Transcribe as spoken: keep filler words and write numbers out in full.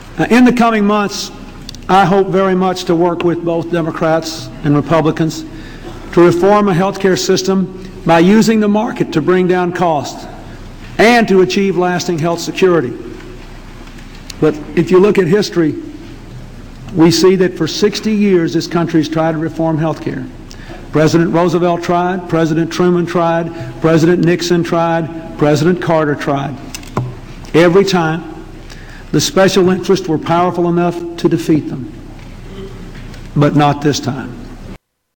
Uh, in the coming months, I hope very much to work with both Democrats and Republicans to reform a health care system by using the market to bring down costs and to achieve lasting health security. But if you look at history, we see that for sixty years this country's tried to reform health care. President Roosevelt tried, President Truman tried, President Nixon tried, President Carter tried. Every time, the special interests were powerful enough to defeat them. But not this time.